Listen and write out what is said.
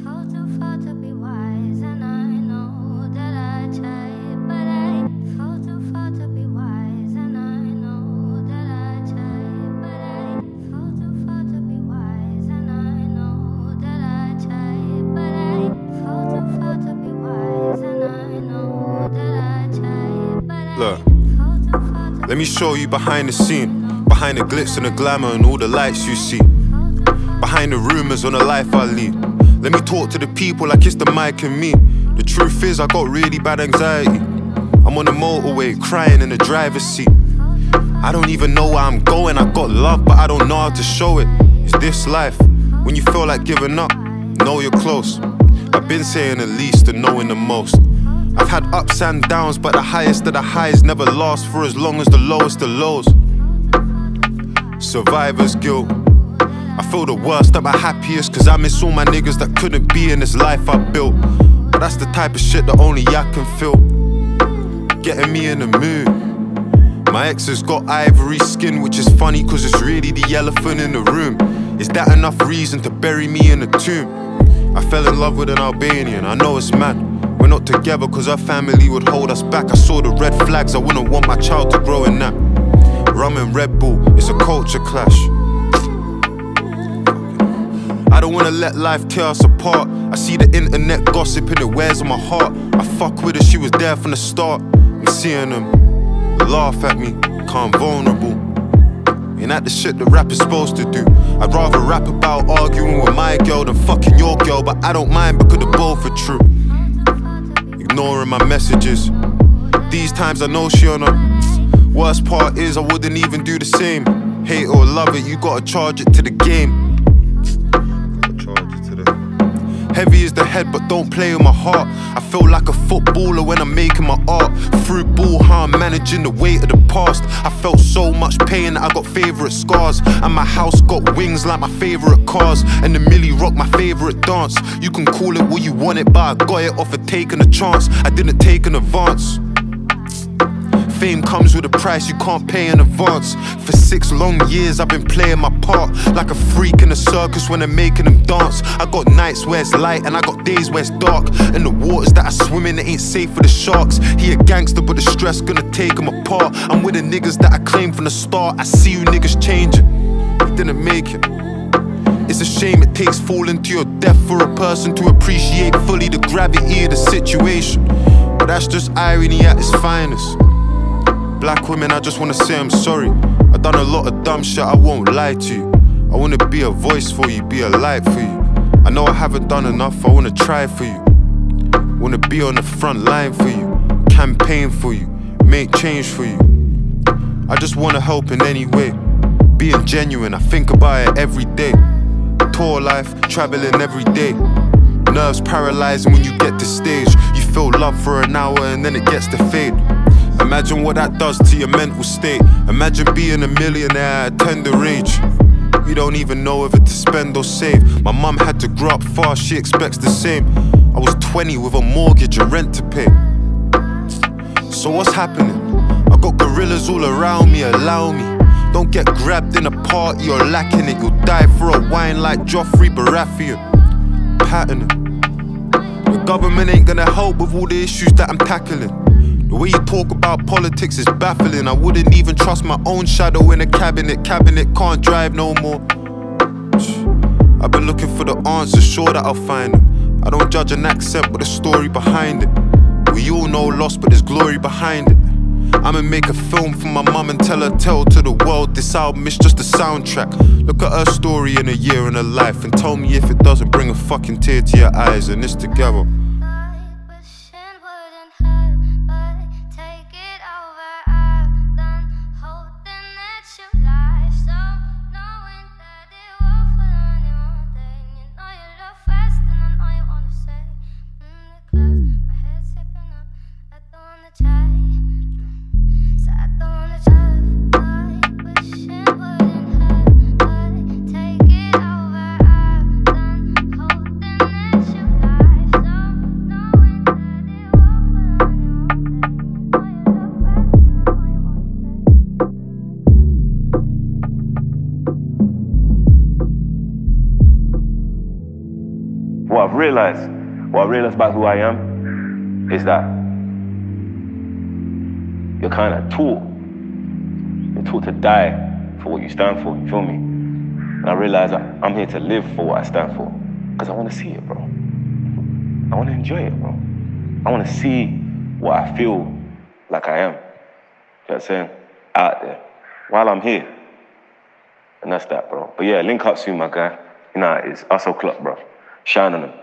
fall too far to be wise, and I know that I try, but I fall too far to be wise, and I know that I try, but I fall too far to be wise, and I know that I try, but I fall too far to be wise, and I know that I try, but I Look, fall too far to let me show you behind the scene, behind the glitz and the glamour and all the lights you see, behind the rumors on the life I lead. Let me talk to the people like it's the mic and me. The truth is I got really bad anxiety. I'm on the motorway crying in the driver's seat. I don't even know where I'm going. I got love but I don't know how to show it. It's this life. When you feel like giving up, know you're close. I've been saying the least and knowing the most. I've had ups and downs, but the highest of the highs never last for as long as the lowest of lows. Survivor's guilt. I feel the worst at my happiest, cause I miss all my niggas that couldn't be in this life I built. But that's the type of shit that only I can feel. Getting me in the mood. My ex has got ivory skin, which is funny cause it's really the elephant in the room. Is that enough reason to bury me in a tomb? I fell in love with an Albanian, I know it's mad. We're not together cause her family would hold us back. I saw the red flags, I wouldn't want my child to grow in that. Rum and Red Bull, it's a culture clash. I don't wanna let life tear us apart. I see the internet gossip and it wears on my heart. I fuck with her, she was there from the start. I'm seeing them laugh at me, calm vulnerable. Ain't that the shit that rap is supposed to do? I'd rather rap about arguing with my girl than fucking your girl, but I don't mind because the both are true. Ignoring my messages. These times I know she on her. Worst part is I wouldn't even do the same. Hate or love it, you gotta charge it to the game. Heavy is the head, but don't play with my heart. I feel like a footballer when I'm making my art. Through ball, how I'm managing the weight of the past. I felt so much pain that I got favourite scars. And my house got wings like my favourite cars. And the Millie Rock my favourite dance. You can call it what you want it, but I got it off of taking a chance. I didn't take an advance. Fame comes with a price you can't pay in advance. For 6 long years I've been playing my part like a freak in a circus when they're making them dance. I got nights where it's light and I got days where it's dark. And the waters that I swim in, it ain't safe for the sharks. He a gangster but the stress gonna take him apart. I'm with the niggas that I claimed from the start. I see you niggas changing, he didn't make it. It's a shame it takes falling to your death for a person to appreciate fully the gravity of the situation. But that's just irony at its finest. Black women, I just wanna say I'm sorry. I done a lot of dumb shit, I won't lie to you. I wanna be a voice for you, be a light for you. I know I haven't done enough, I wanna try for you. Wanna be on the front line for you, campaign for you, make change for you. I just wanna help in any way. Being genuine, I think about it every day. Tour life, traveling every day. Nerves paralyzing when you get to stage. You feel love for an hour and then it gets to fade. Imagine what that does to your mental state. Imagine being a millionaire at a tender age. You don't even know whether to spend or save. My mum had to grow up fast, she expects the same. I was 20 with a mortgage and rent to pay. So what's happening? I got gorillas all around me, allow me. Don't get grabbed in a party or lacking it. You'll die for a wine like Joffrey Baratheon. Patterning. The government ain't gonna help with all the issues that I'm tackling. The way you talk about politics is baffling. I wouldn't even trust my own shadow in a cabinet. Cabinet can't drive no more. I've been looking for the answers, sure that I'll find them. I don't judge an accent but the story behind it. We all know loss but there's glory behind it. I'ma make a film for my mum and tell her tale to the world. This album is just a soundtrack. Look at her story in a year in her life and tell me if it doesn't bring a fucking tear to your eyes. And it's together. what I've realized about who I am is that you're kind of you're taught to die for what you stand for, you feel me? And I realize that I'm here to live for what I stand for, because I want to see it, bro. I want to enjoy it, bro. I want to see what I feel like I am. You know what I'm saying? Out there, while I'm here. And that's that, bro. But yeah, link up soon, my guy. You know how it is. Us o'clock, bro. Shine on them.